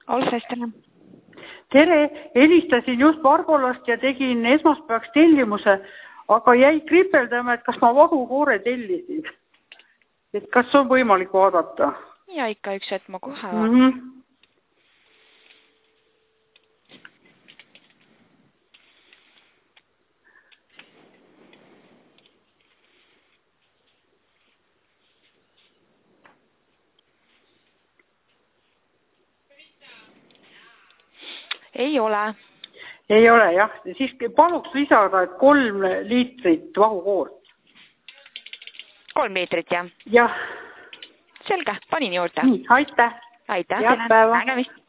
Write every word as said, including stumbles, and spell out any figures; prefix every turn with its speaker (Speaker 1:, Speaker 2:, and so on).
Speaker 1: Olsestele.
Speaker 2: Tere, helistasin just Barbolast ja tegin esmaspäevaks tellimuse, aga jäi kripeldama, et kas ma vahukoore tellisin. Et kas on võimalik vaadata?
Speaker 1: Ja ikka üks hetk ma kohe
Speaker 2: mm. -hmm.
Speaker 1: Ei ole.
Speaker 2: Ei ole, jah. Siis paluks lisada, et kolm liitrit vahukoort.
Speaker 1: Kolm liitrit, jah?
Speaker 2: Jah.
Speaker 1: Selge, panin juurde.
Speaker 2: Nii, aitäh.
Speaker 1: Aitäh.
Speaker 2: Head päeva.
Speaker 1: Nägemist.